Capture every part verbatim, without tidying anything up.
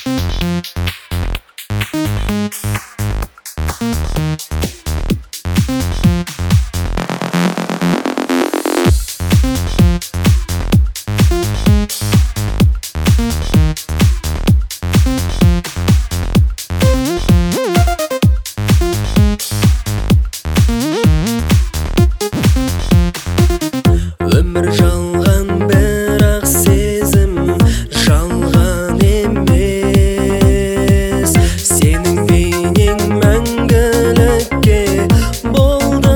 Өмір жалған, бірақ сезім жалған емес. Сенің бейнең мәңгілікке болды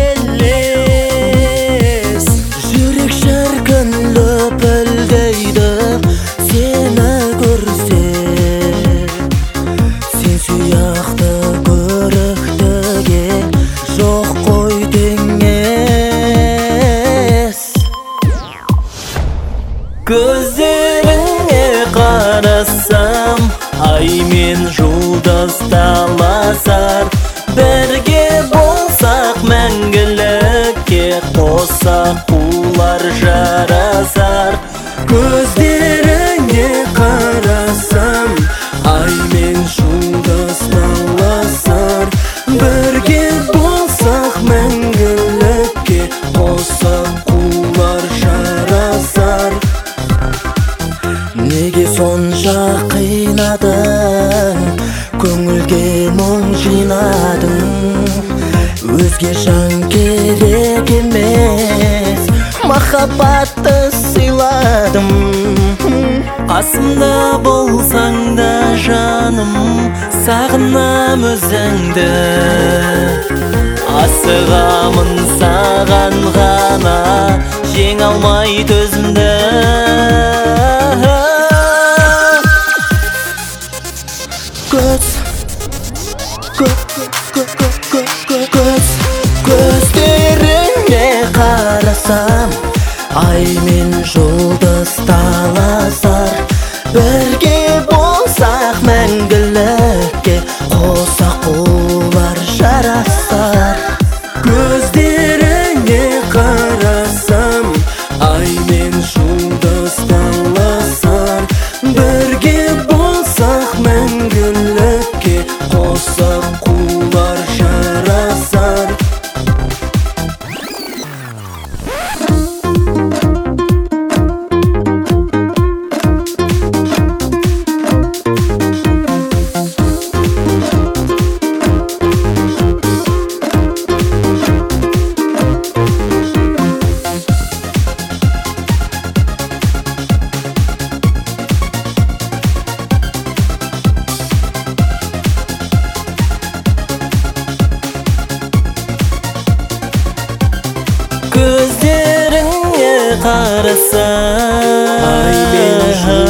елес. Жүрек шіркін лүпілдейді сені көрсе. Сен сияқты көріктіге жоқ қой теңес. Көздеріңе қарасам, ай мен жұлдыз таласар. Бірге болсақ мәңгілікке, қоссақ қулар жарасар. Көздеріңе қарасам, ай мен жұлдыз таласар. Бірге болсақ мәңгілікке, қоссақ қулар жарасар. Неге сонша қинадың, көңілге мұң жинадың? Өзге жан керек емес, махаббатты сыйладым. Қасымда болсаң да жаным, сағынам өзіңді. Асығамын саған ғана, жеңе алмай төзімді. Көз, көз, көз, көздеріңе қарасам, ай мен жұлдыз таласар. Бірге болсақ мәңгілікке, қоссақ қулар жарасар. Көздеріңе қарасам, ай мен жұлдыз таласар. Бірге болсақ мәңгілікке, қоссақ қулар жарасар. Көздеріңе қарасам, ай мен